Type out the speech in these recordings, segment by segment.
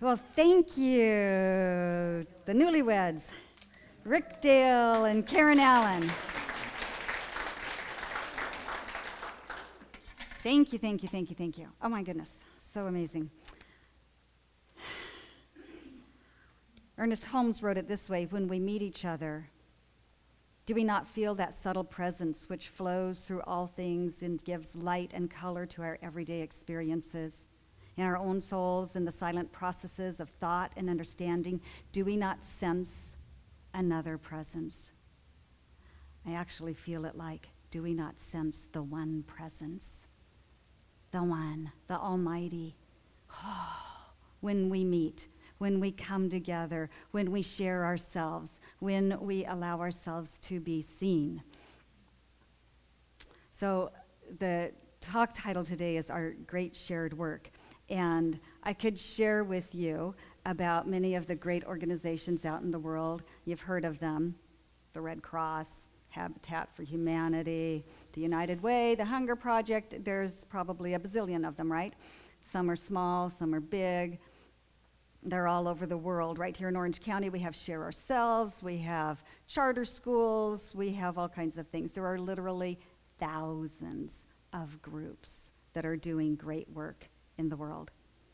Well, thank you, the newlyweds, Rick Dale and Karen Allen. Thank you, thank you, thank you, thank you. Oh my goodness, so amazing. Ernest Holmes wrote it this way: when we meet each other, do we not feel that subtle presence which flows through all things and gives light and color to our everyday experiences? In our own souls, in the silent processes of thought and understanding, do we not sense another presence? I actually feel it like, do we not sense the one presence? The one, the Almighty. Oh, when we meet, when we come together, when we share ourselves, when we allow ourselves to be seen. So the talk title today is Our Great Shared Work. And I could share with you about many of the great organizations out in the world. You've heard of them: the Red Cross, Habitat for Humanity, the United Way, the Hunger Project. There's probably a bazillion of them, right? Some are small, some are big. They're all over the world. Right here in Orange County, we have Share Ourselves, we have charter schools, we have all kinds of things. There are literally thousands of groups that are doing great work in the world.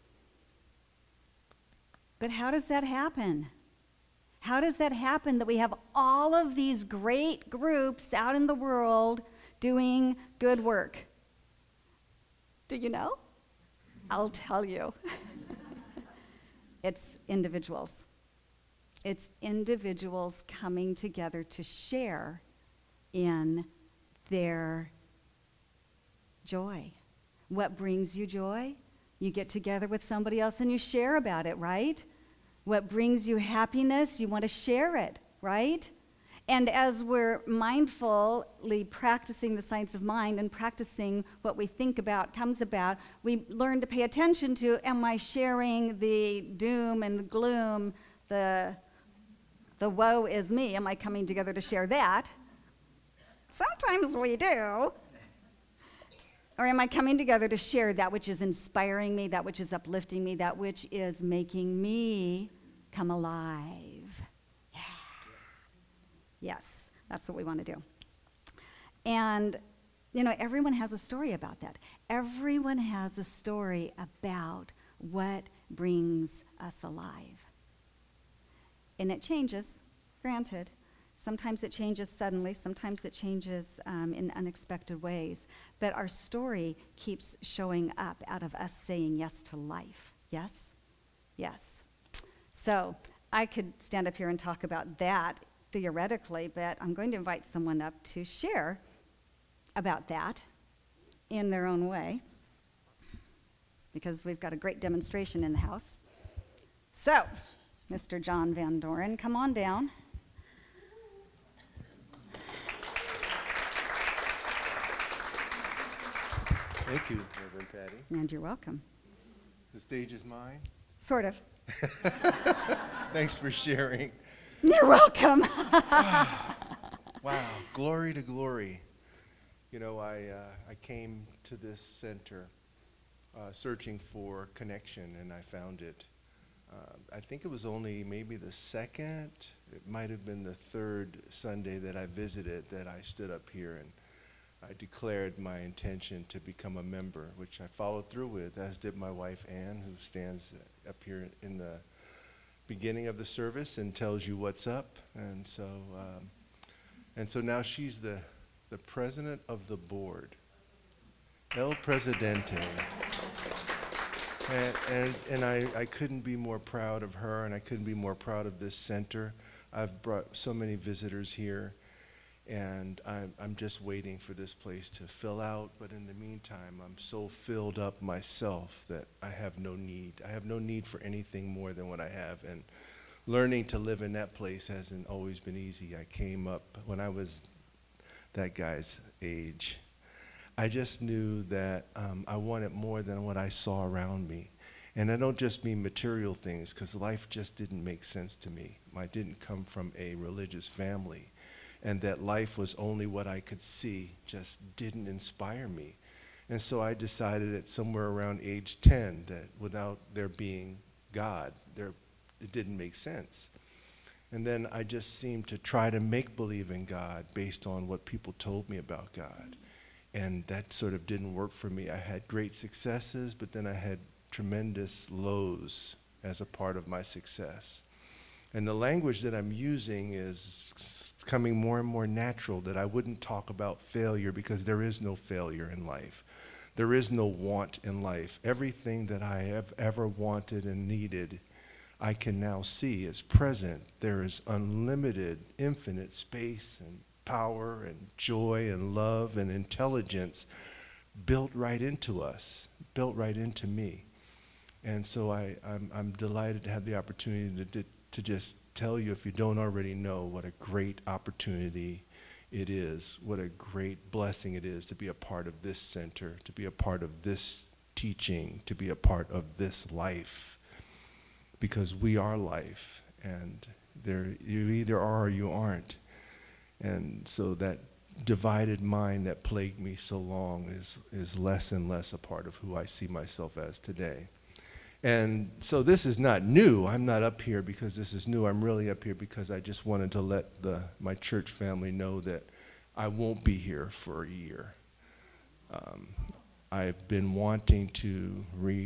But how does that happen? How does that happen that we have all of these great groups out in the world doing good work? Do you know? I'll tell you. It's individuals. It's individuals coming together to share in their joy. What brings you joy? You get together with somebody else and you share about it, right? What brings you happiness? You want to share it, right? And as we're mindfully practicing the science of mind and practicing what we think about comes about, we learn to pay attention to, am I sharing the doom and the gloom, the woe is me? Am I coming together to share that? Sometimes we do. Or am I coming together to share that which is inspiring me, that which is uplifting me, that which is making me come alive? Yeah. Yes, that's what we want to do. And, you know, everyone has a story about that. Everyone has a story about what brings us alive. And it changes, granted. Sometimes it changes suddenly, sometimes it changes in unexpected ways. But our story keeps showing up out of us saying yes to life. Yes? Yes. So I could stand up here and talk about that theoretically, but I'm going to invite someone up to share about that in their own way, because we've got a great demonstration in the house. So, Mr. John Van Doren, come on down. Thank you, Reverend Patty. And you're welcome. The stage is mine. Sort of. Thanks for sharing. You're welcome. Wow, glory to glory. You know, I came to this center searching for connection, and I found it. I think it was only maybe the second, it might have been the third Sunday that I visited that I stood up here and I declared my intention to become a member, which I followed through with, as did my wife, Ann, who stands up here in the beginning of the service and tells you what's up. And so now she's the president of the board, El Presidente. And I couldn't be more proud of her, and I couldn't be more proud of this center. I've brought so many visitors here. And I'm just waiting for this place to fill out, but in the meantime, I'm so filled up myself that I have no need. I have no need for anything more than what I have, and learning to live in that place hasn't always been easy. I came up when I was that guy's age. I just knew that I wanted more than what I saw around me. And I don't just mean material things, because life just didn't make sense to me. I didn't come from a religious family. And that life was only what I could see, just didn't inspire me. And so I decided at somewhere around age 10 that without there being God. It didn't make sense. And then I just seemed to try to make believe in God based on what people told me about God. And that sort of didn't work for me. I had great successes, but then I had tremendous lows as a part of my success. And the language that I'm using is coming more and more natural, that I wouldn't talk about failure because there is no failure in life. There is no want in life. Everything that I have ever wanted and needed, I can now see is present. There is unlimited, infinite space and power and joy and love and intelligence built right into us, built right into me. And so I'm delighted to have the opportunity to just tell you, if you don't already know, what a great opportunity it is, what a great blessing it is to be a part of this center, to be a part of this teaching, to be a part of this life. Because we are life, and you either are or you aren't. And so that divided mind that plagued me so long is less and less a part of who I see myself as today. And so this is not new. I'm not up here because this is new. I'm really up here because I just wanted to let my church family know that I won't be here for a year. I've been wanting to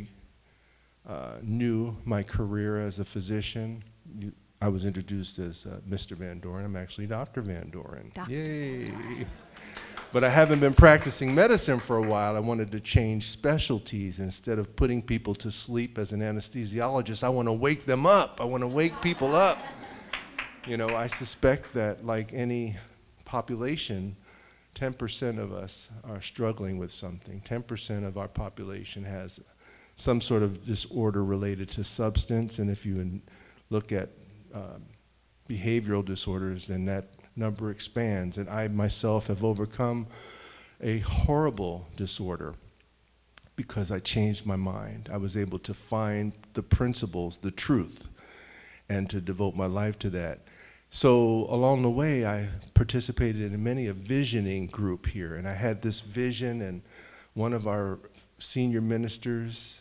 renew my career as a physician. I was introduced as Mr. Van Doren. I'm actually Dr. Van Doren. Yay! But I haven't been practicing medicine for a while. I wanted to change specialties. Instead of putting people to sleep as an anesthesiologist, I want to wake them up. I want to wake people up. You know, I suspect that, like any population, 10% of us are struggling with something. 10% of our population has some sort of disorder related to substance, and if you look at behavioral disorders, then that number expands. And I myself have overcome a horrible disorder because I changed my mind. I was able to find the principles, the truth, and to devote my life to that. So along the way, I participated in many a visioning group here, and I had this vision, and one of our senior ministers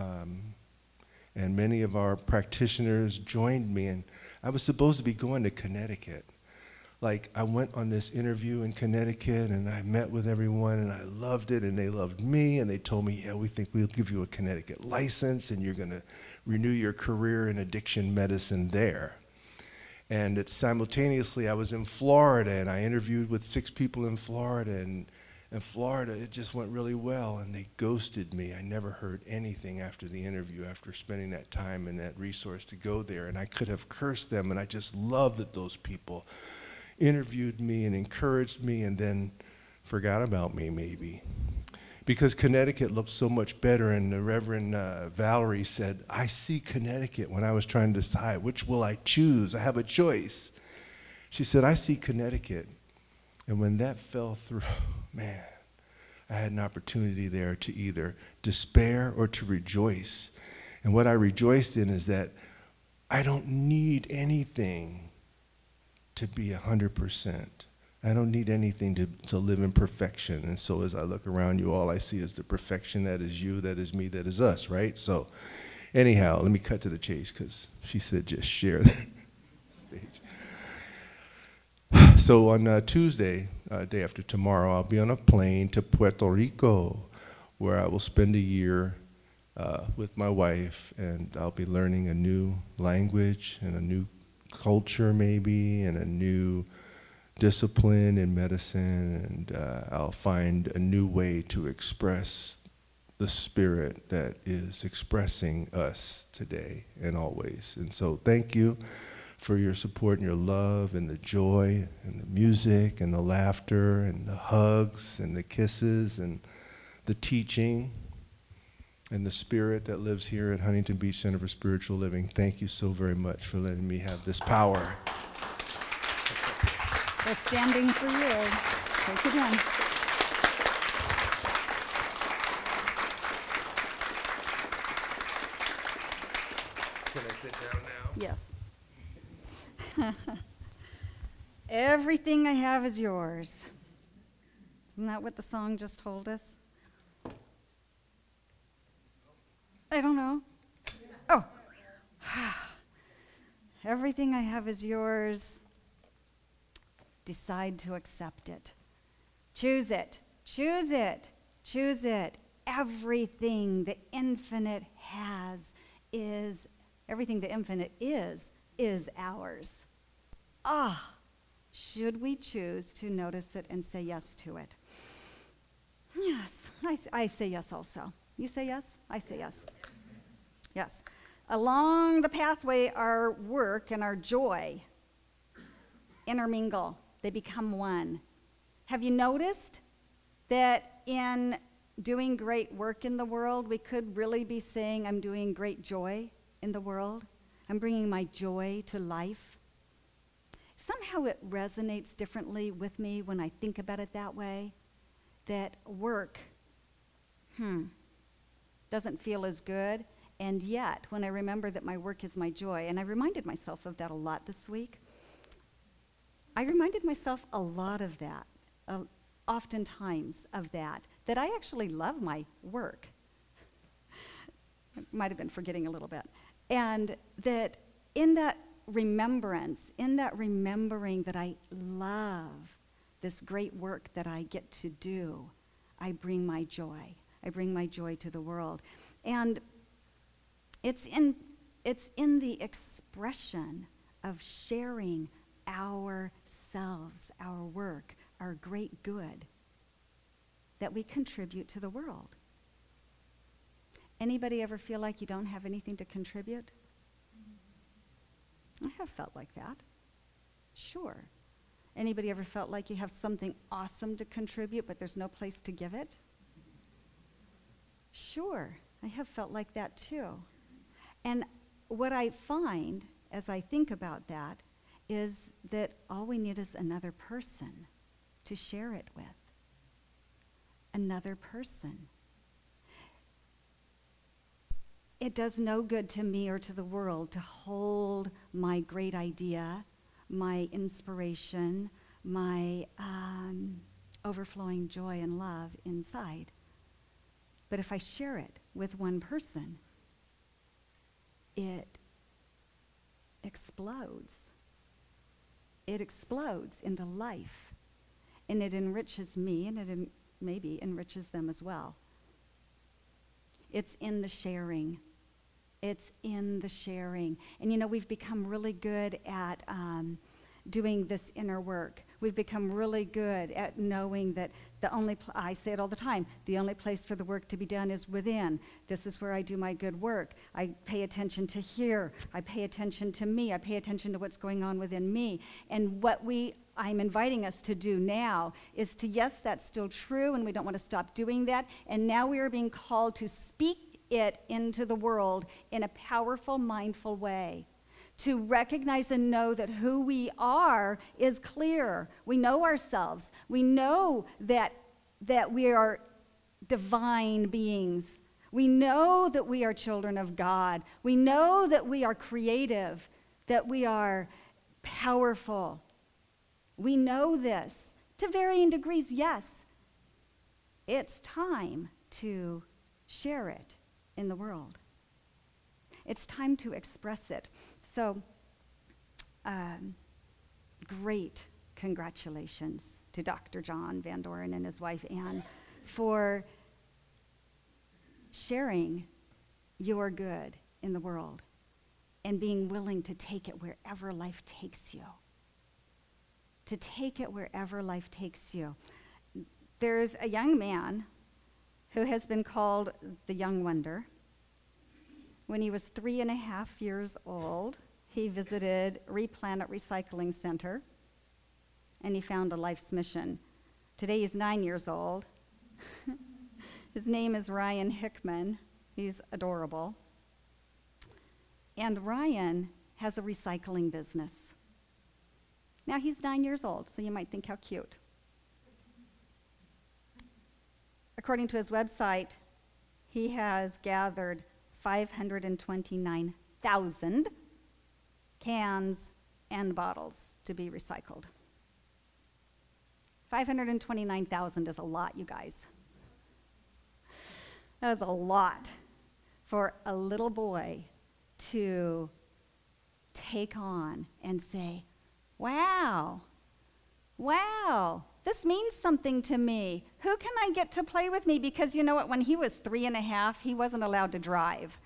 and many of our practitioners joined me, and I was supposed to be going to Connecticut. Like, I went on this interview in Connecticut, and I met with everyone, and I loved it, and they loved me, and they told me, yeah, we think we'll give you a Connecticut license, and you're gonna renew your career in addiction medicine there. And simultaneously, I was in Florida, and I interviewed with 6 people in Florida, and in Florida, it just went really well, and they ghosted me. I never heard anything after the interview, after spending that time and that resource to go there, and I could have cursed them, and I just loved that those people interviewed me and encouraged me and then forgot about me, maybe. Because Connecticut looked so much better, and the Reverend Valerie said, I see Connecticut. When I was trying to decide, which will I choose? I have a choice. She said, I see Connecticut. And when that fell through, man, I had an opportunity there to either despair or to rejoice. And what I rejoiced in is that I don't need anything to be 100%. I don't need anything to live in perfection. And so as I look around you, all I see is the perfection that is you, that is me, that is us, right? So anyhow, let me cut to the chase, because she said just share the stage. So on Tuesday, day after tomorrow, I'll be on a plane to Puerto Rico, where I will spend a year with my wife, and I'll be learning a new language and a new culture maybe, and a new discipline in medicine, and I'll find a new way to express the spirit that is expressing us today and always. And so thank you for your support and your love and the joy and the music and the laughter and the hugs and the kisses and the teaching and the spirit that lives here at Huntington Beach Center for Spiritual Living. Thank you so very much for letting me have this power. They're standing for you. Take it in. Can I sit down now? Yes. Everything I have is yours. Isn't that what the song just told us? I don't know. Oh, Everything I have is yours. Decide to accept it. Choose it. Choose it. Choose it. Everything the infinite has is, everything the infinite is ours. Should we choose to notice it and say yes to it? Yes, I say yes also. You say yes? I say yes. Yes. Along the pathway, our work and our joy intermingle. They become one. Have you noticed that in doing great work in the world, we could really be saying, I'm doing great joy in the world. I'm bringing my joy to life. Somehow it resonates differently with me when I think about it that way, that work, doesn't feel as good. And yet, when I remember that my work is my joy, and I reminded myself of that a lot this week, I reminded myself a lot of that, oftentimes of that I actually love my work. I might have been forgetting a little bit. And that in that remembrance, in that remembering that I love this great work that I get to do, I bring my joy. I bring my joy to the world. And it's in the expression of sharing ourselves, our work, our great good, that we contribute to the world. Anybody ever feel like you don't have anything to contribute? I have felt like that. Sure. Anybody ever felt like you have something awesome to contribute, but there's no place to give it? Sure. I have felt like that too. And what I find as I think about that is that all we need is another person to share it with. Another person. It does no good to me or to the world to hold my great idea, my inspiration, my overflowing joy and love inside. But if I share it with one person, it explodes. It explodes into life. And it enriches me, and it maybe enriches them as well. It's in the sharing. It's in the sharing. And we've become really good at doing this inner work. We've become really good at knowing that I say it all the time, the only place for the work to be done is within. This is where I do my good work. I pay attention to here. I pay attention to me. I pay attention to what's going on within me. And what I'm inviting us to do now is to, yes, that's still true, and we don't want to stop doing that. And now we are being called to speak it into the world in a powerful, mindful way. To recognize and know that who we are is clear. We know ourselves. We know that we are divine beings. We know that we are children of God. We know that we are creative, that we are powerful. We know this to varying degrees, yes. It's time to share it in the world. It's time to express it. So, great congratulations to Dr. John Van Doren and his wife Anne for sharing your good in the world and being willing to take it wherever life takes you. To take it wherever life takes you. There's a young man who has been called the Young Wonder. When he was 3.5 years old, he visited Replanet Recycling Center, and he found a life's mission. Today he's 9 years old. His name is Ryan Hickman. He's adorable. And Ryan has a recycling business. Now he's 9 years old, so you might think how cute. According to his website, he has gathered 529,000 cans and bottles to be recycled. 529,000 is a lot, you guys. That is a lot for a little boy to take on and say, wow, this means something to me. Who can I get to play with me? Because you know what, when he was 3.5, he wasn't allowed to drive.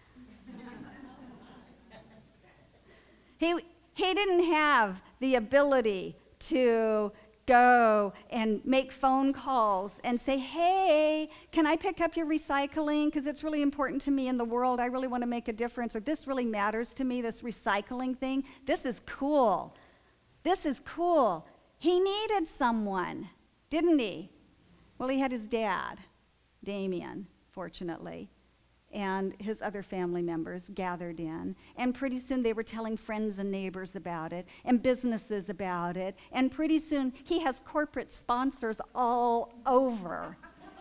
He didn't have the ability to go and make phone calls and say, hey, can I pick up your recycling? Because it's really important to me in the world. I really want to make a difference. Or this really matters to me, this recycling thing. This is cool. This is cool. He needed someone, didn't he? Well, he had his dad, Damien, fortunately, and his other family members gathered in. And pretty soon they were telling friends and neighbors about it and businesses about it. And pretty soon he has corporate sponsors all over.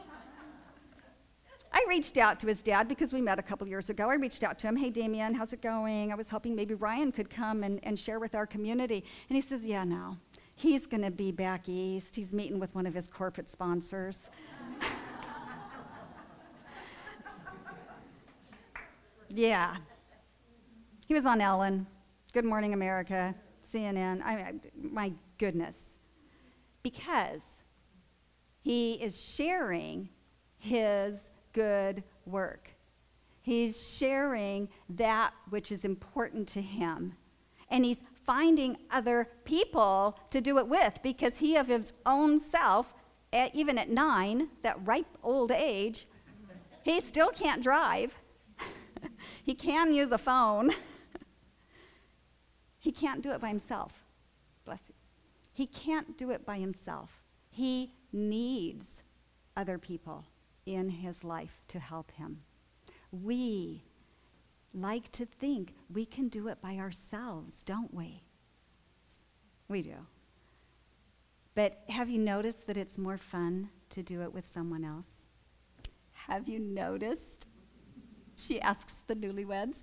I reached out to his dad because we met a couple years ago. I reached out to him, hey, Damien, how's it going? I was hoping maybe Ryan could come and share with our community. And he says, yeah, no, he's going to be back east. He's meeting with one of his corporate sponsors. Yeah. He was on Ellen, Good Morning America, CNN. My goodness. Because he is sharing his good work. He's sharing that which is important to him. And he's finding other people to do it with, because he of his own self, even at 9, that ripe old age, he still can't drive. He can use a phone. He can't do it by himself. Bless you. He can't do it by himself. He needs other people in his life to help him. We like to think we can do it by ourselves, don't we? We do. But have you noticed that it's more fun to do it with someone else? Have you noticed? She asks the newlyweds.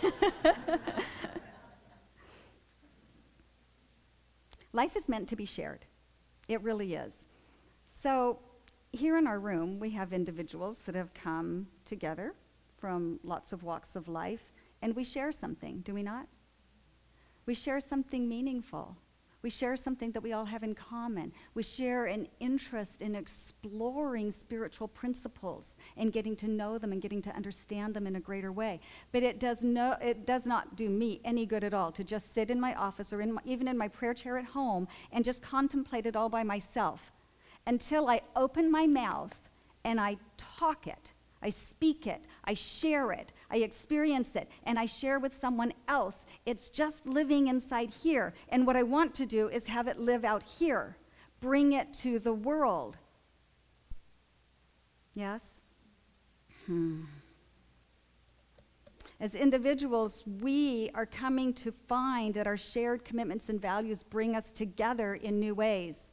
Life is meant to be shared. It really is. So here in our room, we have individuals that have come together from lots of walks of life, and we share something, do we not? We share something meaningful. We share something that we all have in common. We share an interest in exploring spiritual principles and getting to know them and getting to understand them in a greater way. But it does not do me any good at all to just sit in my office or even in my prayer chair at home and just contemplate it all by myself until I open my mouth and I talk it. I speak it, I share it, I experience it, and I share with someone else. It's just living inside here. And what I want to do is have it live out here, bring it to the world. Yes? As individuals, we are coming to find that our shared commitments and values bring us together in new ways.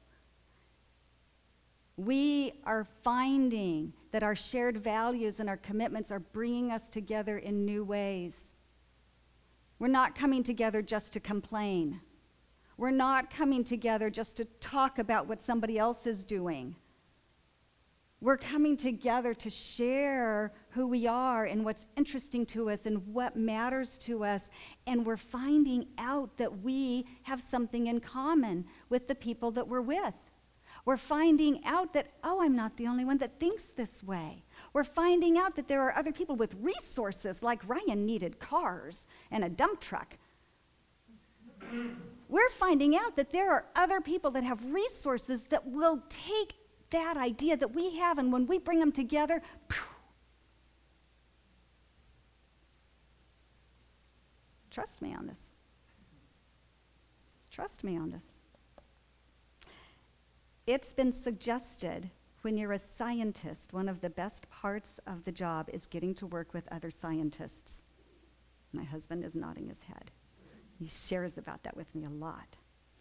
We are finding that our shared values and our commitments are bringing us together in new ways. We're not coming together just to complain. We're not coming together just to talk about what somebody else is doing. We're coming together to share who we are and what's interesting to us and what matters to us. And we're finding out that we have something in common with the people that we're with. We're finding out that, oh, I'm not the only one that thinks this way. We're finding out that there are other people with resources, like Ryan needed cars and a dump truck. We're finding out that there are other people that have resources that will take that idea that we have, and when we bring them together, trust me on this. Trust me on this. It's been suggested when you're a scientist, one of the best parts of the job is getting to work with other scientists. My husband is nodding his head. He shares about that with me a lot.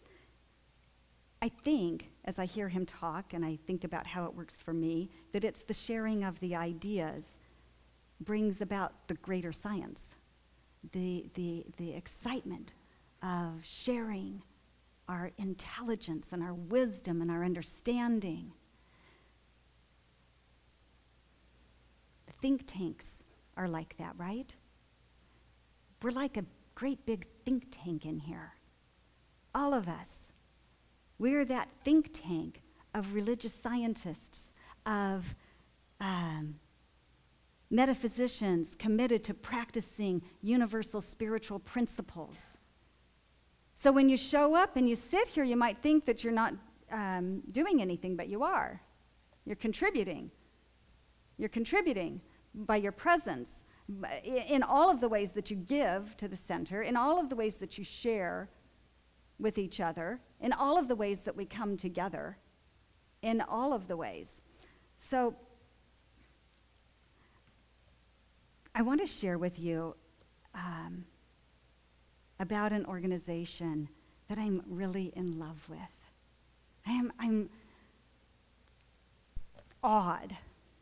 I think, as I hear him talk and I think about how it works for me, that it's the sharing of the ideas brings about the greater science, the excitement of sharing our intelligence and our wisdom and our understanding. The think tanks are like that, right? We're like a great big think tank in here. All of us. We're that think tank of religious scientists, of metaphysicians committed to practicing universal spiritual principles. So when you show up and you sit here, you might think that you're not doing anything, but you are. You're contributing. You're contributing by your presence, in all of the ways that you give to the center, in all of the ways that you share with each other, in all of the ways that we come together, in all of the ways. So I want to share with you about an organization that I'm really in love with. I'm awed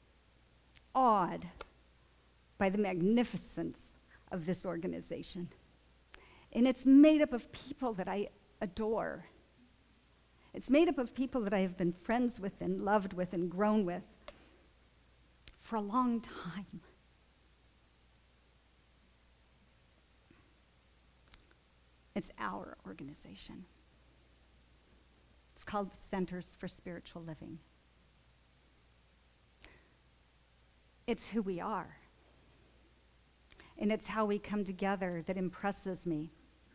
by the magnificence of this organization. And it's made up of people that I adore. It's made up of people that I have been friends with and loved with and grown with for a long time. It's our organization. It's called the Centers for Spiritual Living. It's who we are. And it's how we come together that impresses me,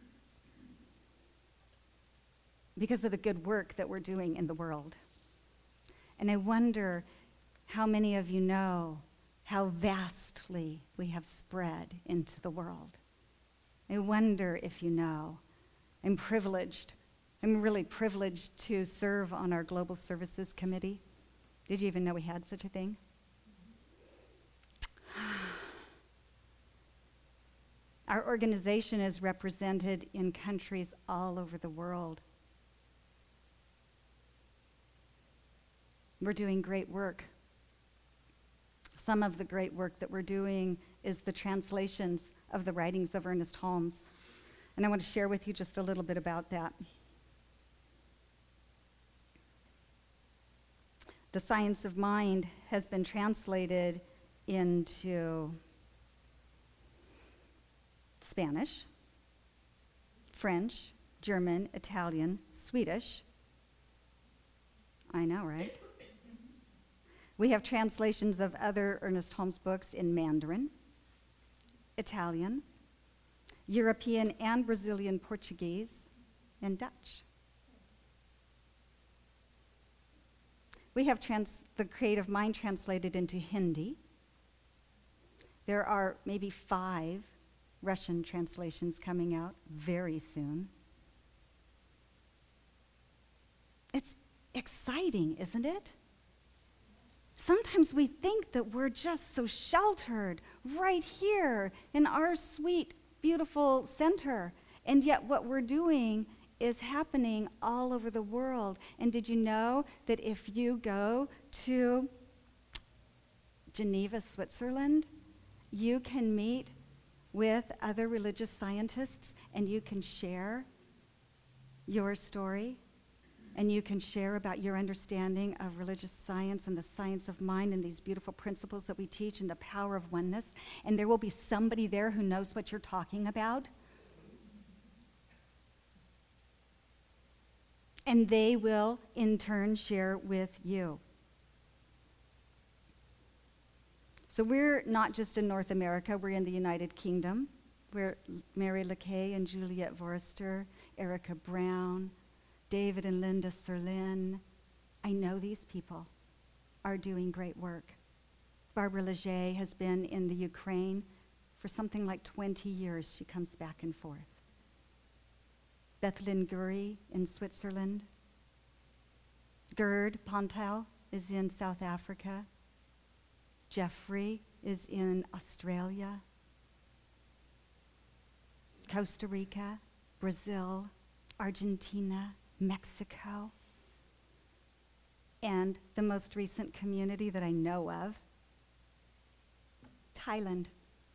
because of the good work that we're doing in the world. And I wonder how many of you know how vastly we have spread into the world. I wonder if you know. I'm privileged. I'm really privileged to serve on our Global Services Committee. Did you even know we had such a thing? Our organization is represented in countries all over the world. We're doing great work. Some of the great work that we're doing is the translations of the writings of Ernest Holmes. And I want to share with you just a little bit about that. The Science of Mind has been translated into Spanish, French, German, Italian, Swedish. I know, right? We have translations of other Ernest Holmes books in Mandarin, Italian, European and Brazilian Portuguese, and Dutch. We have the Creative Mind translated into Hindi. There are maybe 5 Russian translations coming out very soon. It's exciting, isn't it? Sometimes we think that we're just so sheltered right here in our sweet, beautiful center, and yet what we're doing is happening all over the world. And did you know that if you go to Geneva, Switzerland, you can meet with other religious scientists and you can share your story? And you can share about your understanding of religious science and the science of mind and these beautiful principles that we teach and the power of oneness. And there will be somebody there who knows what you're talking about. And they will, in turn, share with you. So we're not just in North America, we're in the United Kingdom. We're Mary LeKay and Juliet Vorster, Erica Brown, David and Linda Serlin. I know these people are doing great work. Barbara Leger has been in the Ukraine for something like 20 years. She comes back and forth. Bethlyn Guri in Switzerland. Gerd Pontow is in South Africa. Jeffrey is in Australia. Costa Rica, Brazil, Argentina, Mexico, and the most recent community that I know of, Thailand.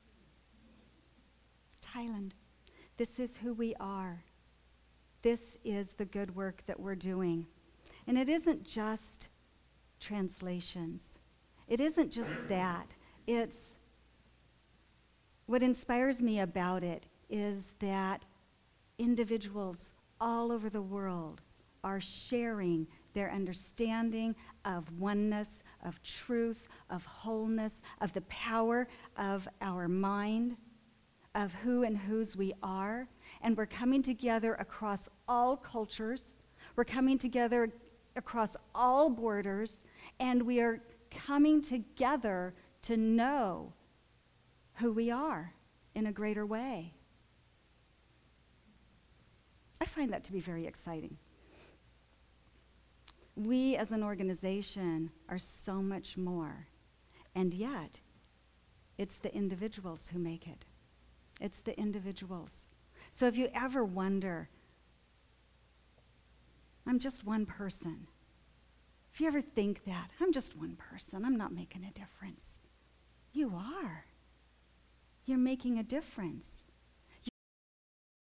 Thailand. This is who we are. This is the good work that we're doing. And it isn't just translations. It isn't just that. It's what inspires me about it is that individuals all over the world are sharing their understanding of oneness, of truth, of wholeness, of the power of our mind, of who and whose we are. And we're coming together across all cultures. We're coming together across all borders. And we are coming together to know who we are in a greater way. I find that to be very exciting. We as an organization are so much more, and yet it's the individuals who make it. It's the individuals. So if you ever wonder, I'm just one person. If you ever think that, I'm just one person, I'm not making a difference. You are. You're making a difference.